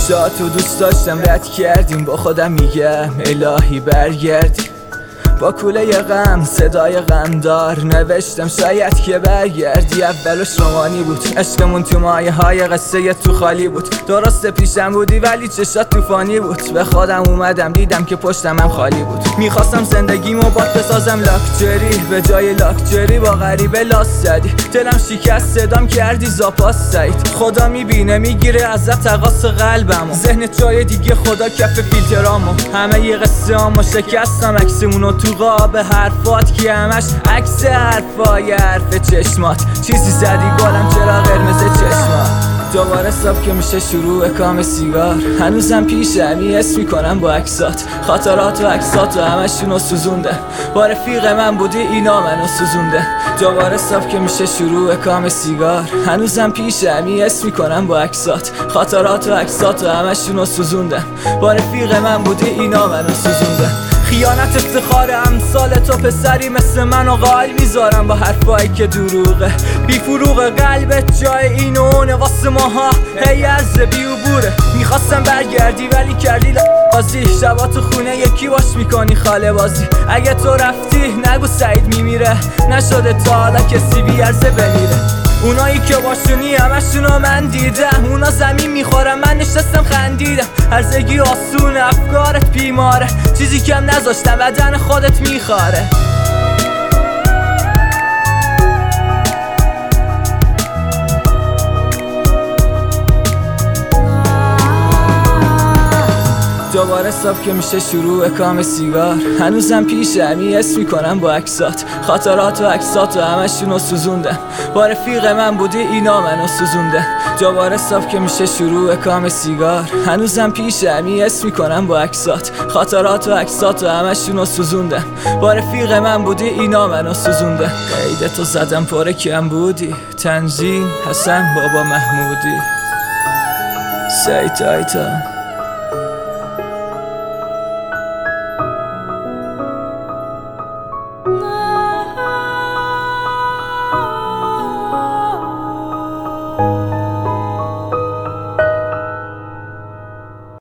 چشاتو دوست داشتم رد کردیم، با خودم میگم الهی برگردی. با کوله غم صدای غمدار نوشتم شاید که برگردی. اولش رومانی بود، عشقمون تو مایه های قصه تو خالی بود. درست پیشم بودی ولی چشات طوفانی بود. به خودم اومدم دیدم که پشتم هم خالی بود. میخواستم زندگیمو با بسازم لاکچری، به جای لاکچری با غریبه لاس زدی. دلم شکست صدام کردی زاپاس سعید. خدا میبینه میگیره ازت تقاص قلبمو. ذهنت جای دیگه، خدا کف فیلترامو. همه یه قصه هامو شکستم، عکسمونو تو قاب حرفات که همش عکس حرفای حرف چشمات. چیزی زدی گلم چرا قرمز چشمات. دوباره صبح که میشه شروع کام سیگار، هنوزم پیشم حس میکنم با عکسات. خاطرات و عکسات و همشونو سوزوندن. با رفیق من بودی اینا منو سوزوندن. دوباره صبح که میشه شروع کام سیگار، هنوزم پیشم حس میکنم با عکسات. خاطرات و عکسات و همشونو سوزوندن. با رفیق من بودی اینا منو سوزوندن. خیانت افتخار امثال تو، پسری مثل منو قائل میذارم با حرفایی که دروغه. بی فروغ قلبت جای این و اونه واسه ماها، هی عرض بی عبوره. میخواستم برگردی ولی کردی بازی. شبا تو خونه یکی باش میکنی خاله بازی. اگه تو رفتی نگو سعید میمیره، نشده تا حالا کسی بی عرضه بمیره. اونایی که باشونی همشونو من دیدم، اونا زمین میخورم من نشستم خندیدم. هرزگی آسون افکارت بیماره، چیزی کم نذاشتم بدن خودت میخواره. دوباره صبح که میشه شروع کام سیگار، هنوزم پیشم حس میکنم با عکسات. خاطرات و عکسات و همشونو سوزوندن. با رفیق من بودی اینا منو سوزوندن. دوباره صبح که میشه شروع کام سیگار، هنوزم پیشم حس میکنم با عکسات. خاطرات و عکسات و همشونو سوزوندن. با رفیق من بودی اینا منو سوزوندن. قیدتو زدم پر کم بودی. تنظیم حسن بابا محمودی. سعید تایتان.